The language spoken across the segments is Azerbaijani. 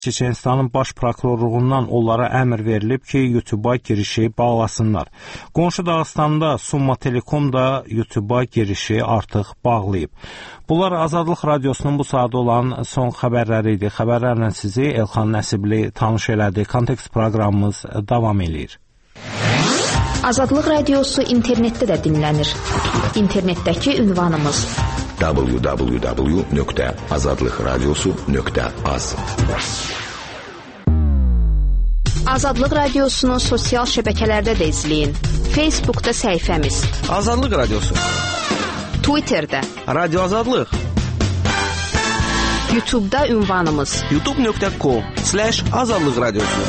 Çeçenistanın baş prokurorluğundan onlara əmr verilib ki, YouTube-a girişi bağlasınlar. Qonşu Dağıstanda Summa Telekom da YouTube-a girişi artıq bağlayıb. Bunlar Azadlıq Radiosunun bu saat olan son xəbərləri idi. Xəbərlərlə sizi Elxan Nəsibli tanış elədi. Kontekst proqramımız davam edir. Azadlıq Radiosu internetdə də dinlənir. İnternetdəki ünvanımız www.azadlıqradiosu.az. Azadlıq Radiosunu sosial şəbəkələrdə də izləyin. Facebookda səhifəmiz Azadlıq Radiosu, Twitterdə Radio Azadlıq, YouTube'da ünvanımız youtube.com/azadlıq radiosu.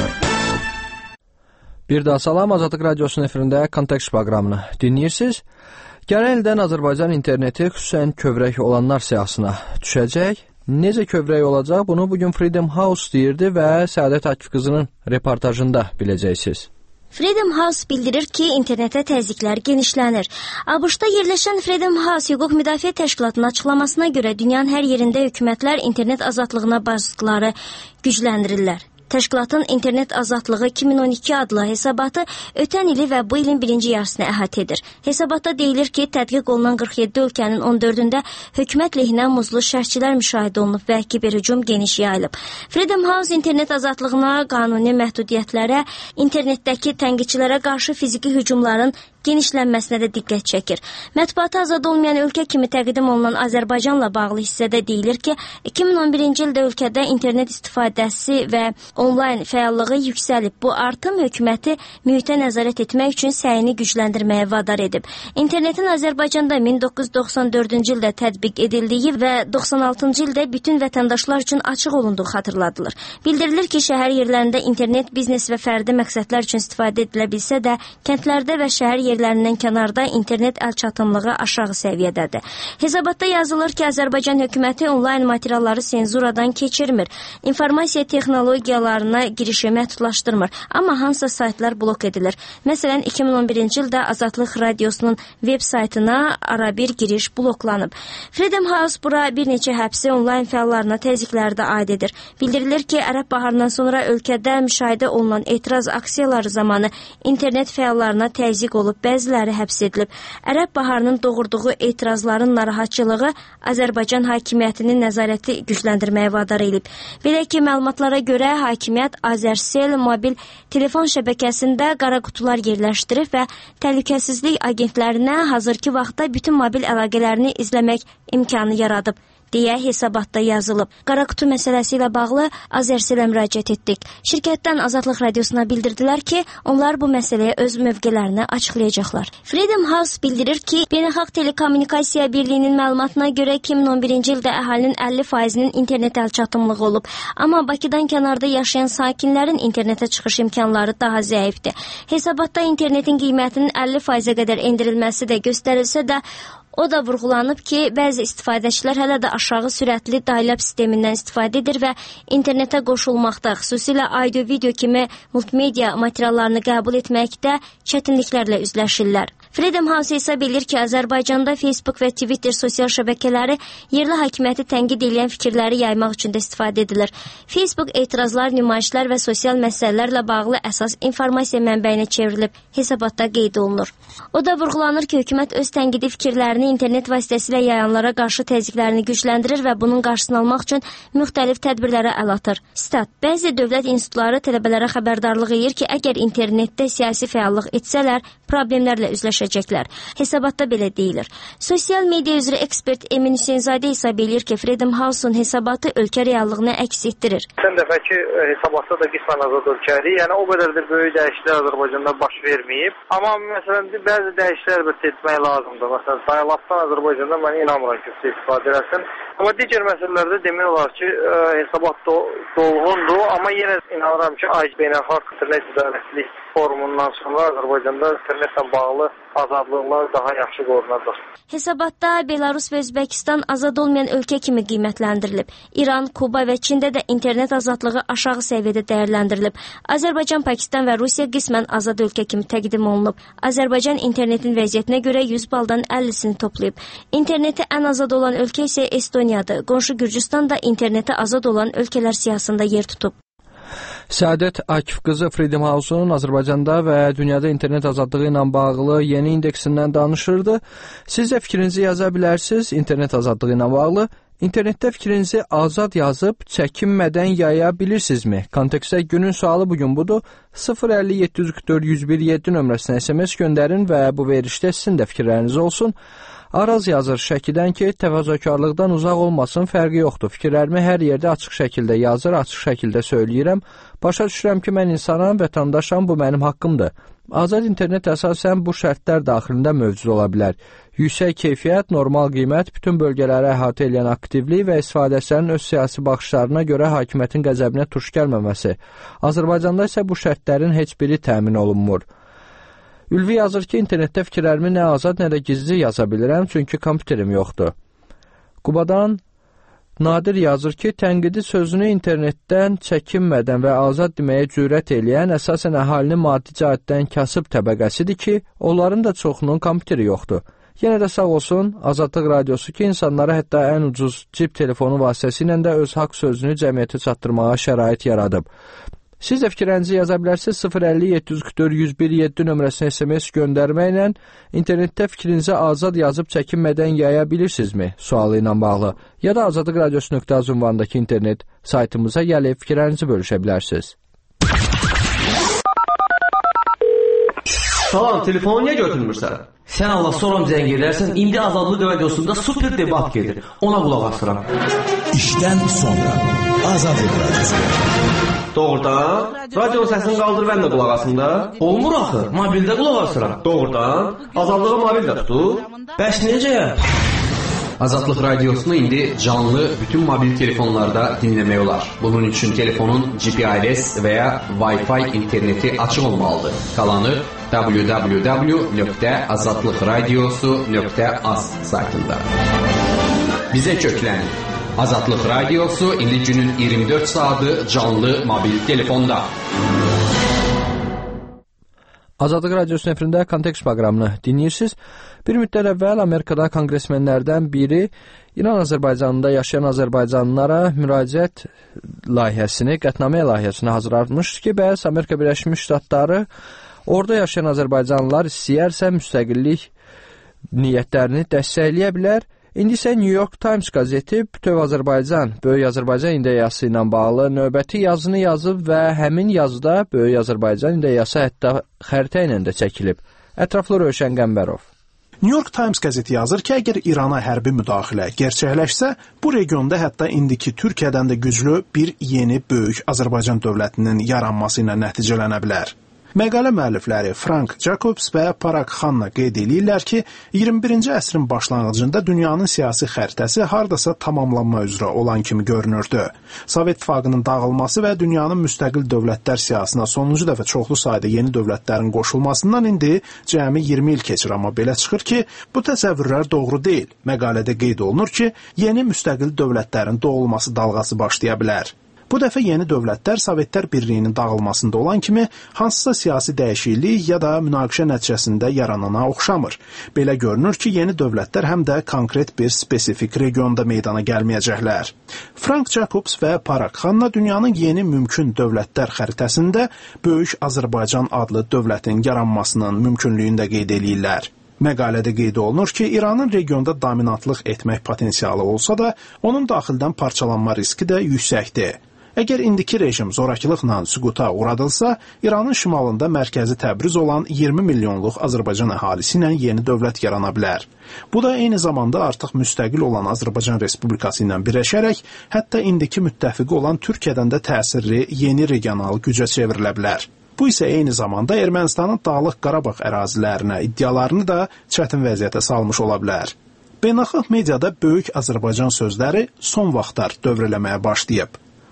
Bir daha salam, Azadlıq Radiosunun efirində Kontekst proqramını dinləyirsiniz. Gələn ildən Azərbaycan interneti xüsusən kövrək olanlar siyahısına düşəcək. Necə kövrək olacaq, bunu bugün Freedom House deyirdi və Səadət Akif qızının reportajında biləcəksiniz. Freedom House bildirir ki, internetə təzyiqlər genişlənir. ABŞ-da yerləşən Freedom House Hüquq Müdafiə Təşkilatının açıqlamasına görə dünyanın hər yerində hökumətlər internet azadlığına baskıları gücləndirirlər. Təşkilatın İnternet Azadlığı 2012 adlı hesabatı ötən ili və bu ilin birinci yarısını əhatə edir. Hesabatda deyilir ki, tədqiq olunan 47 ölkənin 14-ündə hökumət lehinə muzlu şərhçilər müşahidə olunub və kiberhücum geniş yayılıb. Freedom House internet azadlığına, qanuni məhdudiyyətlərə, internetdəki tənqidçilərə qarşı fiziki hücumların genişlənməsinə də diqqət çəkir. Mətbuata azad olmayan ölkə kimi təqdim olunan Azərbaycanla bağlı hissədə deyilir ki, 2011-ci ildə ölkədə internet istifadəsi və onlayn fəallığı yüksəlib. Bu artım hökuməti mühitə nəzarət etmək üçün səyini gücləndirməyə vadar edib. İnternetin Azərbaycanda 1994-cü ildə tətbiq edildiyi və 96-cı ildə bütün vətəndaşlar üçün açıq olunduğu xatırladılır. Bildirilir ki, şəhər yerlərində internet biznes və fərdi məqsədlər üçün istifadə edilə bilsə də, kəndlərdə və şəhər yerlərindən kənarda internet əlçatımlığı aşağı səviyyədədir. Hesabatda yazılır ki, Azərbaycan hökuməti onlayn materialları senzuradan keçirmir. İnformasiya texnologiyalarına girişi məhdudlaşdırmır, amma hansısa saytlar blok edilir. Məsələn, 2011-ci ildə Azadlıq Radiosunun web saytına arabir giriş bloklanıb. Freedom House bura bir neçə həbsi onlayn fəallarına təzyiqləri də aid edir. Bildirilir ki, Ərəb baharından sonra ölkədə müşahidə olunan etiraz aksiyaları zamanı internet fəallarına təzyiq olub, bəziləri həbs edilib. Ərəb baharının doğurduğu etirazların narahatçılığı Azərbaycan hakimiyyətinin nəzarəti gücləndirməyə vadar edib. Belə ki, məlumatlara görə hakimiyyət Azərsel mobil telefon şəbəkəsində qara qutular yerləşdirib və təhlükəsizlik agentlərinə hazırki vaxtda bütün mobil əlaqələrini izləmək imkanı yaradıb deyə hesabatda yazılıb. Qara qutu məsələsi ilə bağlı Azərselə müraciət etdik. Şirkətdən Azadlıq Radiosuna bildirdilər ki, onlar bu məsələyə öz mövqələrini açıqlayacaqlar. Freedom House bildirir ki, Beynəlxalq Telekommunikasiya Birliyinin məlumatına görə 2011-ci ildə əhalinin 50%-nin internet əlçatımlığı olub. Amma Bakıdan kənarda yaşayan sakinlərin internetə çıxış imkanları daha zəifdir. Hesabatda internetin qiymətinin 50%-ə qədər endirilməsi də göstərilsə də, o da vurğulanıb ki, bəzi istifadəçilər hələ də aşağı sürətli dial-up sistemindən istifadə edir və internetə qoşulmaqda, xüsusilə audio-video kimi multimedia materiallarını qəbul etməkdə çətinliklərlə üzləşirlər. Freedom House hesab edir ki, Azərbaycanda Facebook və Twitter sosial şəbəkələri yerli hakimiyyəti tənqid edən fikirləri yaymaq üçün də istifadə edilir. Facebook etirazlar, nümayişlər və sosial məsələlərlə bağlı əsas informasiya mənbəyinə çevrilib, hesabatda qeyd olunur. O da vurğulanır ki, hökumət öz tənqidi fikirlərini internet vasitəsilə yayanlara qarşı təzyiqlərini gücləndirir və bunun qarşısını almaq üçün müxtəlif tədbirlərə əl atır. Stat, bəzi dövlət institutları tələbələrə xəbərdarlıq edir ki, əgər internetdə siyasi fəallıq etsələr, problemlərlə üzləşəcəklər. Hesabatda belə deyilir. Sosial media üzrə ekspert Emin Hüseynzadə hesab edir ki, Freedom House-un hesabatı ölkə reallığını əks etdirir. Sən dəfəki hesabatda da qismən azad ölkədir. Yəni o qədər də böyük dəyişikliklər Azərbaycanda baş verməyib. Amma məsələn bəzi dəyişikliklər də etmək lazımdır. Məsələn, dial-updan Azərbaycanda mən inanmıram ki, istifadə edəsin. Amma digər məsələlərdə demək olar ki, hesabat dolğundur. Amma yenə inanıram ki, beynəlxalq internet idarəçilik forumundan sonra Azərbaycanda internetlə bağlı azadlıqlar daha yaxşı qorunacaq. Hesabatda Belarus və Özbəkistan azad olmayan ölkə kimi qiymətləndirilib. İran, Kuba və Çində də internet azadlığı aşağı səviyyədə dəyərləndirilib. Azərbaycan, Pakistan və Rusiya qismən azad ölkə kimi təqdim olunub. Azərbaycan internetin vəziyyətinə görə 100 baldan 50-sini toplayıb. İnterneti ən azad olan ölkə isə Estoniyadır. Qonşu Gürcüstan da interneti azad olan ölkələr siyahısında yer tutub. Səadət Akif qızı Freedom House-un Azərbaycanda və dünyada internet azadlığı ilə bağlı yeni indeksindən danışırdı. Siz də fikrinizi yaza bilərsiniz internet azadlığı ilə bağlı. İnternetdə fikrinizi azad yazıb çəkinmədən yaya bilirsinizmi? Kontekstdə günün sualı bugün budur. 050-744-101-7 nömrəsinə SMS göndərin və bu verilişdə sizin də fikirləriniz olsun. Araz yazır Şəkidən ki, təvazökarlıqdan uzaq olmasın, fərqi yoxdur. Fikirlərimi hər yerdə açıq şəkildə yazır, açıq şəkildə söyləyirəm. Başa düşürəm ki, mən insanam, vətəndaşam, bu mənim haqqımdır. Azad internet əsasən bu şərtlər daxilində mövcud ola bilər. Yüksək keyfiyyət, normal qiymət, bütün bölgələri əhatə edən aktivlik və istifadəçilərin öz siyasi baxışlarına görə hakimiyyətin qəzəbinə tuş gəlməməsi. Azərbaycanda isə bu şərtlərin heç biri təmin olunmur. Ülvi yazır ki, internetdə fikirlərimi nə azad, nə də gizli yaza bilirəm, çünki kompüterim yoxdur. Qubadan Nadir yazır ki, tənqidi sözünü internetdən çəkinmədən və azad deməyə cürət eləyən əsasən əhalinin maddi cəhətdən kasıb təbəqəsidir ki, onların da çoxunun kompüteri yoxdur. Yenə də sağ olsun Azadlıq Radiosu ki, insanlara hətta ən ucuz cib telefonu vasitəsilə də öz haqq sözünü cəmiyyətə çatdırmağa şərait yaradıb. Siz də fikirlərinizi yaza bilərsiniz 050-744-101-7 nömrəsinə SMS göndərməklə internetdə fikrinizi azad yazıb çəkinmədən yaya bilirsinizmi sualı ilə bağlı ya da azadlıqradiosu.az ünvanındakı internet saytımıza gəlib fikirlərinizi bölüşə bilərsiniz. Salam, telefonu niyə götürmürsən? Sən Allah soram zəng edərsən, indi Azadlıq Radiosunda super debat gedir. Ona qulaq asıram. İşdən sonra Azadlıq Radiosu. Doğrudan? Radionun səsini qaldır, mən də qulaq asım da. Olmur axı, mobildə qulaq asıram. Doğrudan? Azadlığı mobil də tutur. Bəs necə? Azadlıq Radiosunu indi canlı bütün mobil telefonlarda dinləmək olar. Bunun üçün telefonun GPRS və ya Wi-Fi interneti açıq olmalıdır. Qalanı www.azadlıqradiosu.az saytında. Bizə köklənin. Azadlıq Radiosu indi günün 24 saatı canlı mobil telefonda. Azadlıq Radiosu efirində Kontekst proqramını dinləyirsiniz. Bir müddət əvvəl Amerikada konqresmenlərdən biri İran Azərbaycanında yaşayan Azərbaycanlılara müraciət layihəsini, qətnamə layihəsini hazırlatmışdı ki, bəs Amerika Birləşmiş Ştatları orada yaşayan Azərbaycanlılar istəyərsə müstəqillik niyyətlərini dəstəkləyə bilər. İndi isə New York Times qəzeti Bütöv Azərbaycan, Böyük Azərbaycan ideyası ilə bağlı növbəti yazını yazıb və həmin yazıda Böyük Azərbaycan ideyası hətta xəritə ilə də çəkilib. Ətraflı Rövşən Qəmbərov. New York Times qəzeti yazır ki, əgər İrana hərbi müdaxilə gerçəkləşsə, bu regionda hətta indiki Türkiyədən də güclü bir yeni böyük Azərbaycan dövlətinin yaranması ilə nəticələnə bilər. Məqalə müəllifləri Frank Jacobs və Parag Khanna qeyd edirlər ki, 21-ci əsrin başlanğıcında dünyanın siyasi xəritəsi hardasa tamamlanma üzrə olan kimi görünürdü. Sovet İttifaqının dağılması və dünyanın müstəqil dövlətlər siyasına sonuncu dəfə çoxlu sayda yeni dövlətlərin qoşulmasından indi cəmi 20 il keçir, amma belə çıxır ki, bu təsəvvürlər doğru deyil. Məqalədə qeyd olunur ki, yeni müstəqil dövlətlərin doğulması dalğası başlaya bilər. Bu dəfə yeni dövlətlər Sovetlər Birliyinin dağılmasında olan kimi hansısa siyasi dəyişiklik ya da münaqişə nəticəsində yaranana oxşamır. Belə görünür ki, yeni dövlətlər həm də konkret bir spesifik regionda meydana gəlməyəcəklər. Frank Jacobs və Parag Khanna dünyanın yeni mümkün dövlətlər xəritəsində Böyük Azərbaycan adlı dövlətin yaranmasının mümkünlüyünü də qeyd edirlər. Məqalədə qeyd olunur ki, İranın regionda dominantlıq etmək potensialı olsa da, onun daxildən parçalanma riski də yüksəkdir. Əgər indiki rejim zorakılıqla süquta uğradılsa, İranın şimalında mərkəzi Təbriz olan 20 milyonluq Azərbaycan əhalisi ilə yeni dövlət yarana bilər. Bu da eyni zamanda artıq müstəqil olan Azərbaycan Respublikası ilə birləşərək, hətta indiki müttəfiqi olan Türkiyədən də təsirli yeni regional gücə çevrilə bilər. Bu isə eyni zamanda Ermənistanın Dağlıq Qarabağ ərazilərinə iddialarını da çətin vəziyyətə salmış ola bilər. Beynəlxalq mediada Böyük Azərbaycan sözləri son vaxtlar dövr eləməyə başlayıb.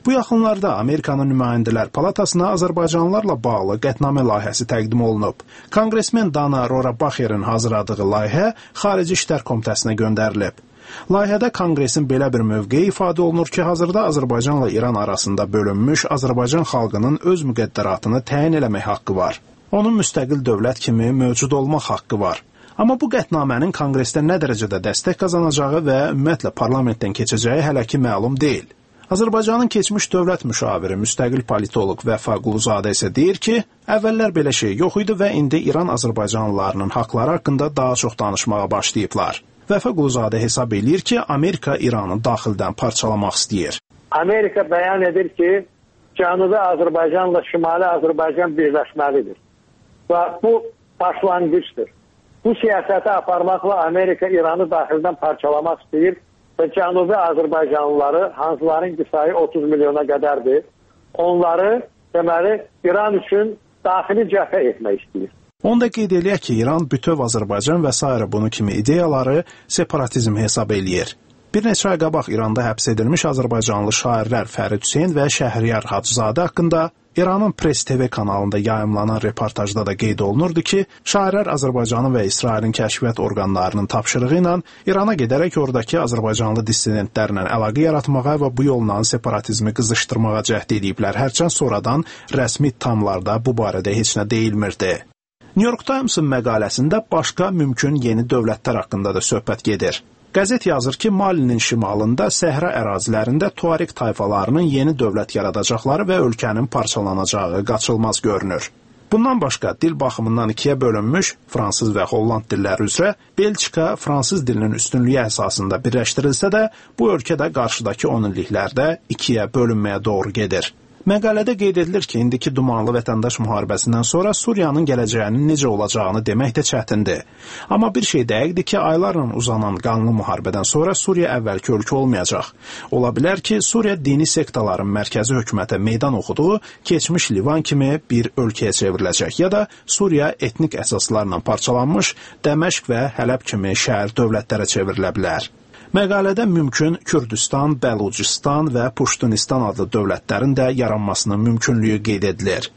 Bu yaxınlarda Amerikanın nümayəndələr palatasına Azərbaycanlılarla bağlı qətnamə layihəsi təqdim olunub. Konqresmen Dana Rohrabacher'in hazırladığı layihə Xarici İşlər Komitəsinə göndərilib. Layihədə Konqresin belə bir mövqeyi ifadə olunur ki, hazırda Azərbaycanla İran arasında bölünmüş Azərbaycan xalqının öz müqəddəratını təyin eləmək haqqı var. Onun müstəqil dövlət kimi mövcud olmaq haqqı var. Amma bu qətnamənin Konqresdə nə dərəcədə dəstək qazanacağı və ümumiyyətlə parlamentdən keçəcəyi hələ ki məlum deyil. Azərbaycanın keçmiş dövlət müşaviri, müstəqil politoloq Vəfa Quluzadə isə deyir ki, əvvəllər belə şey yox idi və indi İran Azərbaycanlılarının haqları haqqında daha çox danışmağa başlayıblar. Vəfa Quluzadə hesab eləyir ki, Amerika İranı daxildən parçalamaq istəyir. Amerika bəyan edir ki, Cənubi Azərbaycanla Şimali Azərbaycan birləşməlidir. Və bu başlanğıcdır. Bu siyasəti aparmaqla Amerika İranı daxildən parçalamaq istəyir və Cənubi Azərbaycanlıları, hansıların ki sayı 30 milyona qədərdir, onları deməli İran üçün daxili cəbhə etmək istəyir. Onda qeyd eləyək ki, İran bütöv Azərbaycan və s. bunu kimi ideyaları separatizm hesab eləyir. Bir neçə ay qabaq İranda həbs edilmiş Azərbaycanlı şairlər Fərid Hüseyn və Şəhriyar Hacızadə haqqında İranın Press TV kanalında yayımlanan reportajda da qeyd olunurdu ki, şairlər Azərbaycanın və İsrailin kəşfiyyat orqanlarının tapşırığı ilə İrana gedərək oradakı Azərbaycanlı dissidentlərlə əlaqə yaratmağa və bu yolla separatizmi qızışdırmağa cəhd ediblər, hərçənd sonradan rəsmi ittihamlarda bu barədə heç nə deyilmirdi. New York Times-ın məqaləsində başqa mümkün yeni dövlətlər haqqında da söhbət gedir. Qəzet yazır ki, Malinin şimalında səhra ərazilərində Tuareg tayfalarının yeni dövlət yaradacaqları və ölkənin parçalanacağı qaçılmaz görünür. Bundan başqa dil baxımından ikiyə bölünmüş fransız və holland dilləri üzrə Belçika fransız dilinin üstünlüyü əsasında birləşdirilsə də, bu ölkədə qarşıdakı 10 illiklərdə ikiyə bölünməyə doğru gedir. Məqalədə qeyd edilir ki, indiki dumanlı vətəndaş müharibəsindən sonra Suriyanın gələcəyinin necə olacağını demək də çətindir. Amma bir şey dəqiqdir ki, aylarla uzanan qanlı müharibədən sonra Suriya əvvəlki ölkə olmayacaq. Ola bilər ki, Suriya dini sektaların mərkəzi hökumətə meydan oxuduğu keçmiş Livan kimi bir ölkəyə çevriləcək ya da Suriya etnik əsaslarla parçalanmış Dəməşq və Hələb kimi şəhər dövlətlərə çevrilə bilər. Məqalədə mümkün Kürdistan, Bəlucistan və Puştunistan adlı dövlətlərin də yaranmasının mümkünlüyü qeyd edilir.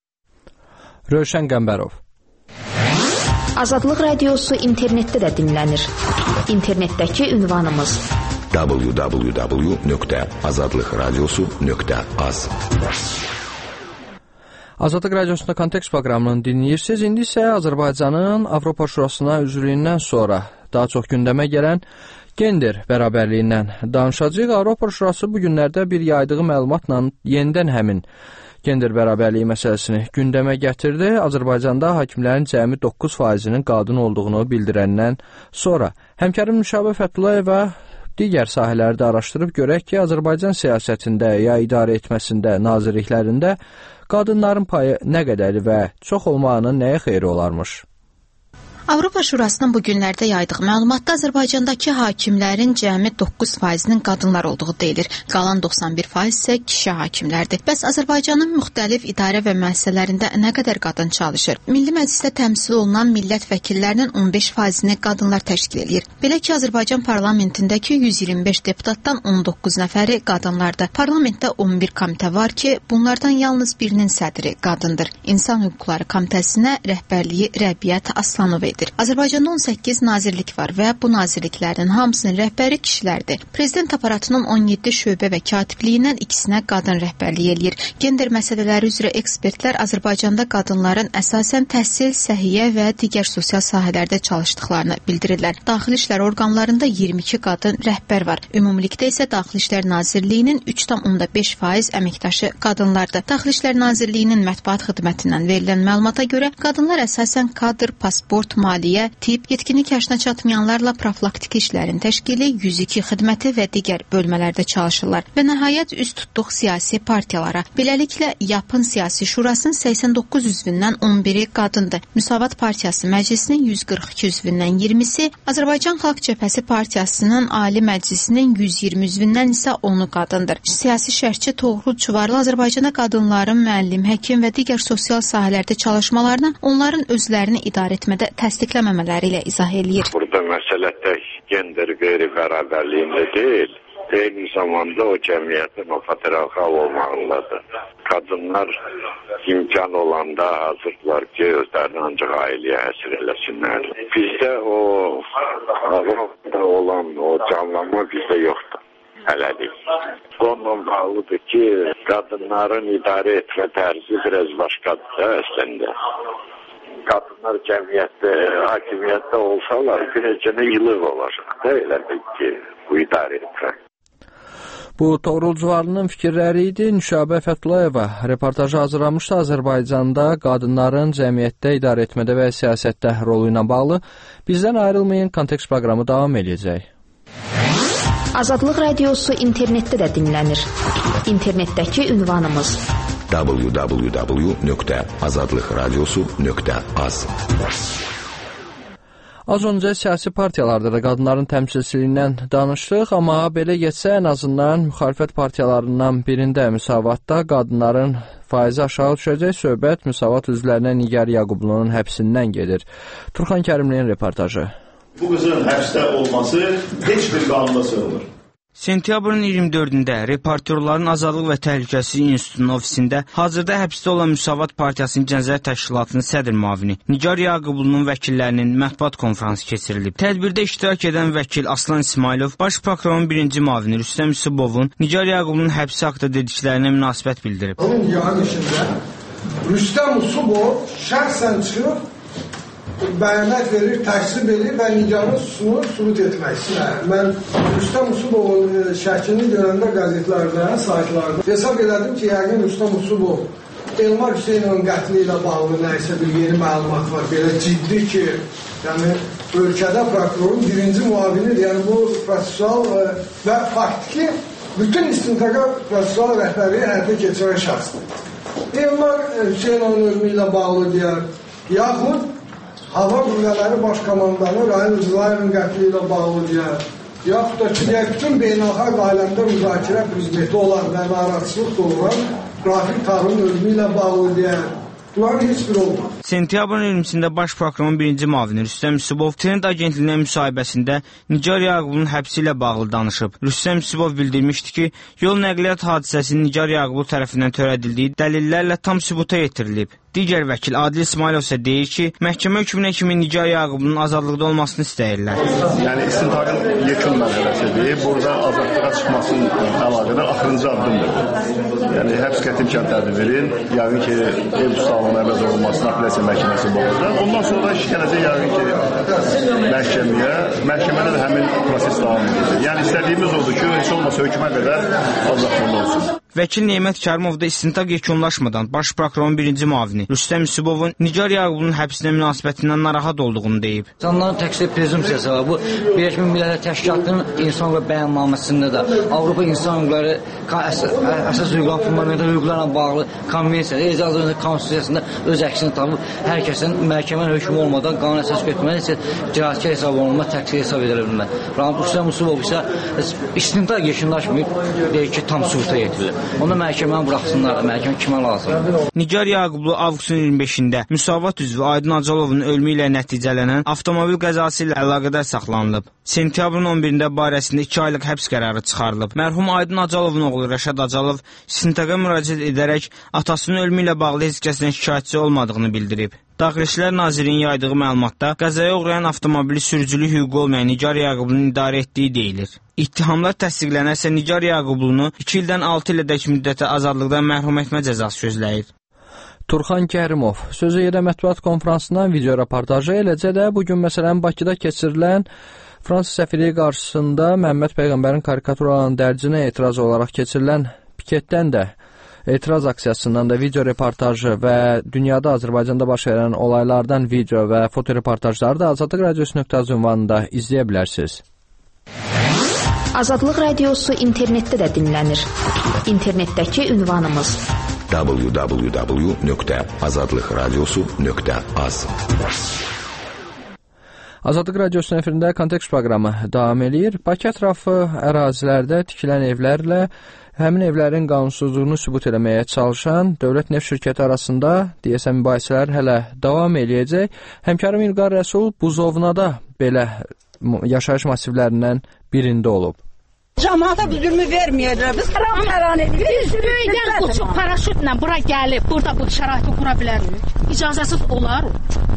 Rövşən Qəmbərov. Azadlıq Radiosu internetdə də dinlənir. İnternetdəki ünvanımız www.azadlıqradiosu.az. Azadlıq Radiosunda Kontekst proqramını dinləyirsiniz. İndi isə Azərbaycanın Avropa Şurasına üzvlüyündən sonra daha çox gündəmə gələn gender bərabərliyindən danışacağıq. Avropa Şurası bu günlərdə bir yaydığı məlumatla yenidən həmin gender bərabərliyi məsələsini gündəmə gətirdi. Azərbaycanda hakimlərin cəmi 9%-nin qadın olduğunu bildirəndən sonra həmkarım Nüşabə Fətullayeva digər sahələri də araşdırıb görək ki, Azərbaycan siyasətində ya idarə etməsində, nazirliklərində qadınların payı nə qədərdir və çox olmağının nəyə xeyri olarmış? Avropa Şurasının bu günlərdə yaydığı məlumatda Azərbaycandakı hakimlərin cəmi 9%-nin qadınlar olduğu deyilir. Qalan 91% isə kişi hakimlərdir. Bəs Azərbaycanın müxtəlif idarə və müəssisələrində nə qədər qadın çalışır? Milli Məclisdə təmsil olunan millət vəkillərinin 15%-ni qadınlar təşkil edir. Belə ki, Azərbaycan parlamentindəki 125 deputatdan 19 nəfəri qadınlardır. Parlamentdə 11 komitə var ki, bunlardan yalnız birinin sədri qadındır. İnsan Hüquqları Komitəsinə rəhbərliyi Rəbiət Aslanov edir. Azərbaycanda 18 nazirlik var və bu nazirliklərin hamısının rəhbəri kişilərdir. Prezident aparatının 17 şöbə və katibliyindən ikisinə qadın rəhbərliyi eləyir. Gender məsələləri üzrə ekspertlər Azərbaycanda qadınların əsasən təhsil, səhiyyə və digər sosial sahələrdə çalışdıqlarını bildirirlər. Daxili İşlər orqanlarında 22 qadın rəhbər var. Ümumilikdə isə Daxili İşlər Nazirliyinin 3,5% əməkdaşı qadınlardır. Daxili İşlər Nazirliyinin mətbuat xidmətindən verilən məlumata görə qadınlar əsasən kadr, pasport, maliyyə, tibb, yetkinlik yaşına çatmayanlarla profilaktik işlərin təşkili, 102 xidməti və digər bölmələrdə çalışırlar. Və nəhayət üz tutduq siyasi partiyalara. Beləliklə, Yapın Siyasi Şurasının 89 üzvündən 11-i qadındır. Müsavat Partiyası Məclisinin 142 üzvündən 20-si, Azərbaycan Xalq Cəbhəsi Partiyasının Ali Məclisinin 120 üzvündən isə 10-u qadındır. Siyasi şərhçi Toğrul Çuvarlı Azərbaycanda qadınların müəllim, həkim və digər sosial sahələrdə çalışmalarını onların özlərini idarə etmədə təsdiqləməmələri ilə izah eləyir. Burada məsələ tək gender qeyri-bərabərliyində deyil, eyni zamanda o cəmiyyətin o patriarxal olmağındadır. Qadınlar imkan olanda hazırdılar ki, özlərini ancaq ailəyə həsr eləsinlər. Bizdə o olan o canlanma bizdə yoxdur. Hələlik. Onunla bağlıdır ki, qadınların idarə etmə tərzi biraz başqadır da əslində. Qadınlar cəmiyyətdə, hakimiyyətdə olsalar, birəcənə yılıq olacaq da elədir ki, bu idarə etmə. Bu Toğrulcuvarının fikirləri idi. Nüşabə Fəthulayeva reportajı hazırlamışdı. Azərbaycanda qadınların cəmiyyətdə idarə etmədə və siyasətdə rolu ilə bağlı. Bizdən ayrılmayın, Kontekst proqramı davam edəcək. Azadlıq radiosu internetdə də dinlənir. İnternetdəki ünvanımız www.azadlıqradiosu.az. Az öncə siyasi partiyalarda da qadınların təmsilçiliyindən danışdıq, amma belə getsə ən azından müxalifət partiyalarından birində müsavatda qadınların faizi aşağı düşəcək. Söhbət müsavat üzvlərinə Nigar Yaqublu'nun həbsindən gedir. Turxan Kərimliyin reportajı. Bu qızın həbsdə olması heç bir qanuna sığmır. Sentyabrın 24-də Reportyorların Azadlıq və Təhlükəsizlik İnstitutunun ofisində hazırda həbsdə olan Müsavat Partiyasının Gənclər Təşkilatının sədr müavini Nigar Yaqublu'nun vəkillərinin mətbuat konfransı keçirilib. Tədbirdə iştirak edən vəkil Aslan İsmailov, Baş prokurorun birinci müavini Rüstəm Yusubovun Nigar Yaqublu'nun həbsi haqqında dediklərinə münasibət bildirib. Onun yarın işində Rüstəm Yusubov şəxsən çıxıb bəyanat verir, təksib edir və Nigarın susunu sübut etmək istəyir. Mən Rüstəm Yusubovun şəklini görəndə qəzetlərdə, saytlarda hesab elədim ki, yəqin Rüstəm Yusubov Elmar Hüseynovun qətli ilə bağlı nəyisə bir yeni məlumat var, belə ciddi ki, yəni ölkədə prokurorun birinci müavinidir, yəni bu prosessual və faktiki bütün istintaqa prosessual rəhbərliyi həyata keçirən şəxsdir. Elmar Hüseynovun ölümü ilə bağlı deyər, yaxud Hava Qüvvələri Baş Komandanı Rahim Rızılayevin qətli ilə bağlı deyər, yaxud da ki, bütün beynəlxalq aləmdə müzakirə prezidenti olan və narahatçılıq doğuran Rafiq Tarunun ölümü ilə bağlı deyər. Bunların heç biri olmaz. Sentyabrın 20-sində Baş prokurorun birinci müavini Rüstəm Yusubov Trend agentliyinin müsahibəsində Nigar Yaqublu'nun həbsi ilə bağlı danışıb. Rüstəm Yusubov bildirmişdi ki, yol nəqliyyat hadisəsinin Nigar Yaqublu tərəfindən törədildiyi dəlillərlə tam sübuta yetirilib. Digər vəkil Adil İsmailov isə deyir ki, məhkəmə hökmünə kimi Nigar Yaqublu'nun azadlıqda olmasını istəyirlər. Yəni istintaqın yekun mərhələsidir. Burada azadlığa çıxmasının əlaqədar axırıncı addımdır. Yəni həbs qəti imkan tədbiri, yəqin ki, ev tutanlığına əvəz olunmasına apellyasiya məhkəməsi olacaq. Ondan sonra iş gələcək yəqin ki, məhkəməyə, məhkəmədə də həmin proses davam edəcək. Yəni istədiyimiz odur ki, heç olmasa hökmə qədər azadlıqda olsun. Vəkil Neymət Kərimov da istintaq yekunlaşmadan Baş prokurorun birinci müavini Rüstəm Yusubovun Nigar Yaqublu'nun həbsinə münasibətindən narahat olduğunu deyib. İnsanların təqsir prezumsiyası var. Bu Birləşmiş Millətlər Təşkilatının insan hüquqları bəyannaməsində də Avropa İnsan Hüquqları əsas hüquqların fundamental hüquqlarla bağlı konvensiyada, Azərbaycan konstitusiyasında öz əksini tapıb hər kəsin məhkəmənin hökmü olmadan qanun əsas götürməli cinayətkar hesab olunma, təqsir hesab edilə bilməz. Rüstəm Yusubov isə istintaq yekunlaşmayıb deyir ki, tam sübuta yetirilir. Onu məhkəməni buraxsınlar da, məhkəmə kimə lazımdır? Nigar Yaqublu avqustun 25-də Müsavat üzvü Aydın Acalovun ölümü ilə nəticələnən avtomobil qəzası ilə əlaqədar saxlanılıb. Sentyabrın 11-də barəsində 2 aylıq həbs qərarı çıxarılıb. Mərhum Aydın Acalovun oğlu Rəşad Acalov istintaqa müraciət edərək atasının ölümü ilə bağlı heç kəsdən şikayətçi olmadığını bildirib. Daxili İşlər Nazirliyinin yaydığı məlumatda qəzaya uğrayan avtomobili sürücülük hüququ olmayan Nigar Yaqublu'nun idarə etdiyi deyilir. İttihamlar təsdiqlənərsə Nigar Yaqublu'nu 2 ildən 6 ilədək müddətə azadlıqdan məhrum etmə cəzası gözləyir. Turxan Kərimov sözü yerə mətbuat konfransından video reportajı, eləcə də bugün məsələn Bakıda keçirilən Fransız səfirliyi qarşısında Məhəmməd Peyğəmbərin karikaturalarının dərcinə etiraz olaraq keçirilən piketdən də etiraz aksiyasından da video reportajı və dünyada Azərbaycanda baş verən olaylardan video və foto reportajları da Azadlıq Radiosu.az ünvanında izləyə bilərsiniz. Azadlıq Radiosu internetdə də dinlənir. İnternetdəki ünvanımız www.azadlıqradiosu.az. Azadlıq Radiosunun efirində Kontekst proqramı davam edir. Bakı ətrafı ərazilərdə tikilən evlərlə həmin evlərin qanunsuzluğunu sübut eləməyə çalışan dövlət neft şirkəti arasında deyəsən mübahisələr hələ davam eləyəcək. Həmkarım İlqar Rəsul Buzovnada belə yaşayış masivlərindən birində olub. Cəmaata bu zülmü verməyəcək. Biz haram edirik. Biz böyüdən uçub paraşütlə bura gəlib, burada bu şəraiti qura bilərik. İcazəsiz olar.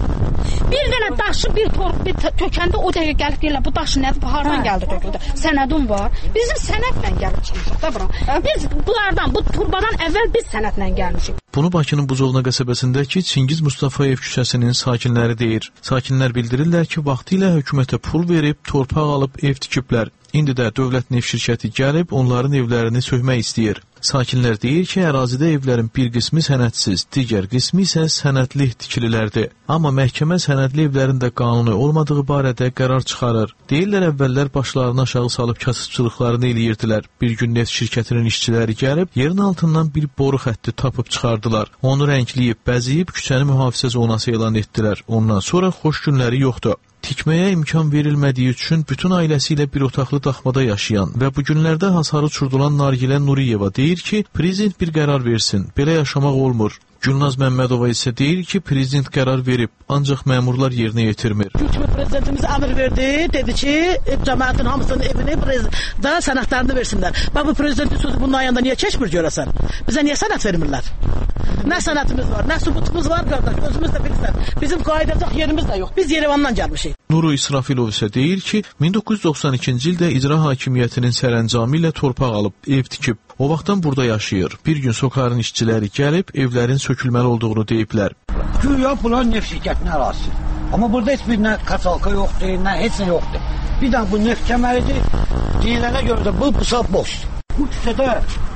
Bir dənə daşı bir tökəndə o dəqiqə gəlib deyirlər, bu daşı nədir, bu hardan gəldi töküldü? Sənədin var. Bizim sənədlə gəlib çıxmışıq da bura. Biz bunlardan, bu turbadan əvvəl biz sənədlə gəlmişik. Bunu Bakının Buzovna qəsəbəsindəki Çingiz Mustafayev küçəsinin sakinləri deyir. Sakinlər bildirirlər ki, vaxtilə hökumətə pul verib, torpaq alıb ev tikiblər. İndi də dövlət neft şirkəti gəlib onların evlərini söhmək istəyir. Sakinlər deyir ki, ərazidə evlərin bir qismi sənədsiz, digər qismi isə sənədli tikililərdir. Amma məhkəmə sənədli evlərin də qanuni olmadığı barədə qərar çıxarır. Deyirlər əvvəllər başlarını aşağı salıb kasıbçılıqlarını eləyirdilər. Bir gün neft şirkətinin işçiləri gəlib yerin altından bir boru xətti tapıb çıxardılar. Onu rəngləyib, bəzəyib küçəni mühafizə zonası elan etdilər. Ondan sonra xoş günləri yoxdur. Tikməyə imkan verilmədiyi üçün bütün ailəsi ilə bir otaqlı daxmada yaşayan və bu günlərdə hasarı uçurdulan Nargilə Nuriyeva deyir ki, prezident bir qərar versin, belə yaşamaq olmur. Gülnaz Məmmədova isə deyir ki, prezident qərar verib, ancaq məmurlar yerinə yetirmir. Hökumət prezidentimiz əmr verdi, dedi ki, cəmiyyətin hamısının evini da sənədlərini versinlər. Bax, bu prezidentin sözü bunun ayında niyə keçmir görəsən? Bizə niyə sənəd vermirlər? Nə sənədimiz var, nə sübutumuz var, qardaş, özümüz də bilirsən. Bizim qayıdacaq yerimiz də yox, biz Yerevandan gəlmişik. Nuru İsrafilov isə deyir ki, 1992-ci ildə icra hakimiyyətinin sərəncamı ilə torpaq alıb, ev tikib. O vaxtdan burada yaşayır. Bir gün Sokarın işçiləri gəlib, evlərin sökülməli olduğunu deyiblər. Güya bulan neft şirkətinə ərazisi. Amma burada heç bir nə kasalka yoxdur, nə heç nə yoxdur. Bir dənə bu neft kəməridir. Deyilənə görə də bu saat boşdur. Bu küçədə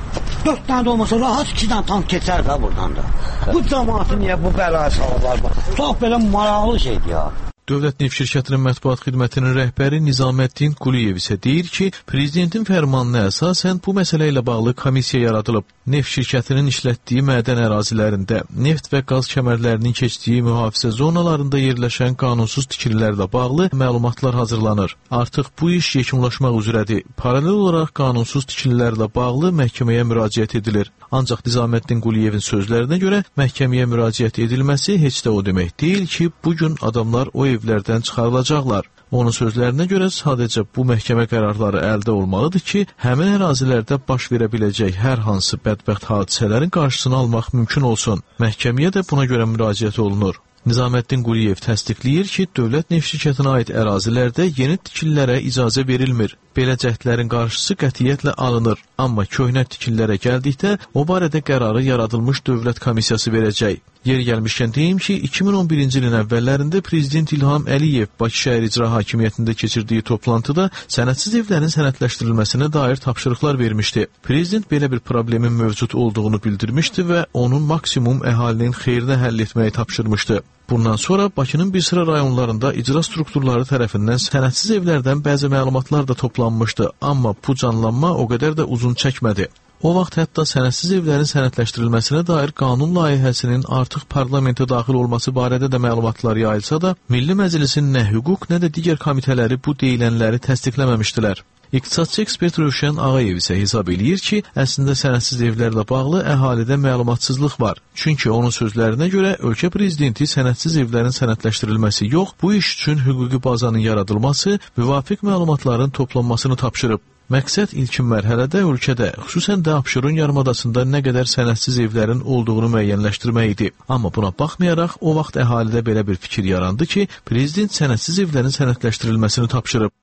4 dənə də olmasa rahat 2 dənə tank keçər də buradan da. Bu cəmaatı niyə bu bəlaya salırlar? Çox belə maraqlı şeydir ya. Dövlət Neft Şirkətinin mətbuat xidmətinin rəhbəri Nizaməddin Quliyev isə deyir ki, prezidentin fərmanına əsasən bu məsələ ilə bağlı komissiya yaradılıb. Neft şirkətinin işlətdiyi mədən ərazilərində, neft və qaz kəmərlərinin keçdiyi mühafizə zonalarında yerləşən qanunsuz tikililərlə bağlı məlumatlar hazırlanır. Artıq bu iş yekunlaşmaq üzrədir. Paralel olaraq qanunsuz tikililərlə bağlı məhkəməyə müraciət edilir. Ancaq Nizaməddin Quliyevin sözlərinə görə məhkəməyə müraciət edilməsi heç də o demək deyil ki, bugün adamlar o evlərdən çıxarılacaqlar. Onun sözlərinə görə sadəcə bu məhkəmə qərarları əldə olmalıdır ki, həmin ərazilərdə baş verə biləcək hər hansı bədbəxt hadisələrin qarşısını almaq mümkün olsun. Məhkəməyə də buna görə müraciət olunur. Nizaməddin Quliyev təsdiqləyir ki, dövlət neft şirkətinə aid ərazilərdə yeni tikililərə icazə verilmir. Belə cəhdlərin qarşısı qətiyyətlə alınır. Amma köhnə tikililərə gəldikdə o barədə qərarı yaradılmış dövlət komissiyası verəcək. Yeri gəlmişkən deyim ki, 2011-ci ilin əvvəllərində Prezident İlham Əliyev Bakı şəhər icra hakimiyyətində keçirdiyi toplantıda sənədsiz evlərin sənədləşdirilməsinə dair tapşırıqlar vermişdi. Prezident belə bir problemin mövcud olduğunu bildirmişdi və onun maksimum əhalinin xeyrinə həll etməyi tapşırmışdı. Bundan sonra Bakının bir sıra rayonlarında icra strukturları tərəfindən sənədsiz evlərdən bəzi məlumatlar da toplanmışdı, amma bu canlanma o qədər də uzun çəkmədi. O vaxt hətta sənədsiz evlərin sənədləşdirilməsinə dair qanun layihəsinin artıq parlamentə daxil olması barədə də məlumatlar yayılsa da, Milli Məclisin nə hüquq, nə də digər komitələri bu deyilənləri təsdiqləməmişdilər. İqtisadçı ekspert Rövşən Ağayev isə hesab eləyir ki, əslində sənədsiz evlərlə bağlı əhalidə məlumatsızlıq var. Çünki onun sözlərinə görə ölkə prezidenti sənədsiz evlərin sənədləşdirilməsi yox, bu iş üçün hüquqi bazanın yaradılması, müvafiq məlumatların toplanmasını tapşırıb. Məqsəd ilkin mərhələdə ölkədə, xüsusən də Abşeron yarımadasında nə qədər sənədsiz evlərin olduğunu müəyyənləşdirmək idi. Amma buna baxmayaraq, o vaxt əhalidə belə bir fikir yarandı ki, prezident sənədsiz evlərin sənədləşdirilməsini tapşırıb.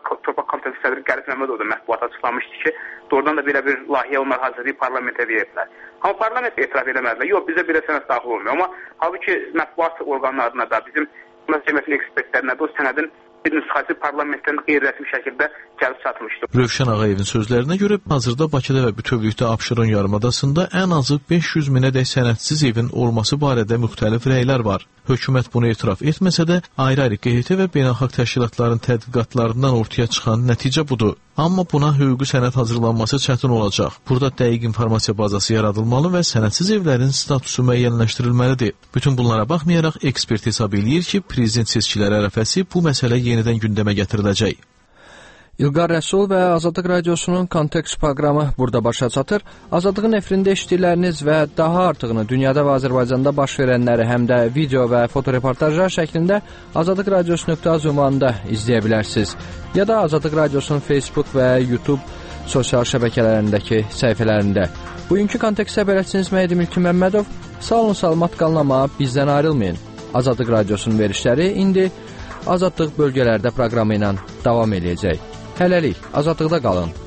Sədr Qərib Məmmədov da mətbuata açıqlamışdı ki, doğrudan da belə bir layihə onlar hazırlayıb parlamentə veriblər. Amma parlament etiraf eləmədilər. Yox, bizə belə sənəd daxil olmuyor. Amma halbuki mətbuat orqanlarına da, bizim məhkəmətin ekspertlərinə də o sənədin bir nüsxəsi parlamentdən qeyri-rəsmi şəkildə gəlib çatmışdı. Rövşən Ağayevin sözlərinə görə hazırda Bakıda və bütövlükdə Abşeron yarımadasında ən azı 500 minədək sənədsiz evin olması barədə müxtəlif rəylər var. Hökumət bunu etiraf etməsə də, ayrı-ayrı QHT və beynəlxalq təşkilatların tədqiqatlarından ortaya çıxan nəticə budur. Amma buna hüquqi sənəd hazırlanması çətin olacaq. Burada dəqiq informasiya bazası yaradılmalı və sənədsiz evlərin statusu müəyyənləşdirilməlidir. Bütün bunlara baxmayaraq, ekspert hesab eləyir ki, prezident seçkiləri ərəfəsi bu məsələ yenidən gündəmə gətiriləcək. İlqar Rəsul və Azadlıq Radiosunun Kontekst proqramı burada başa çatır. Azadlığın efirində eşitdikləriniz və daha artığını dünyada və Azərbaycanda baş verənləri həm də video və fotoreportajlar şəklində Azadlıq Radiosu.az ünvanında izləyə bilərsiniz. Ya da Azadlıq Radiosunun Facebook və YouTube sosial şəbəkələrindəki səhifələrində. Bugünkü kontekstə bələdçiniz Məhdi Mülki Məmmədov. Sağ olun, salamat qalın, amma bizdən ayrılmayın. Azadlıq Radiosunun verişləri indi Azadlıq bölgələrdə proqramı ilə davam edəcək. Hələlik, Azadlıqda qalın.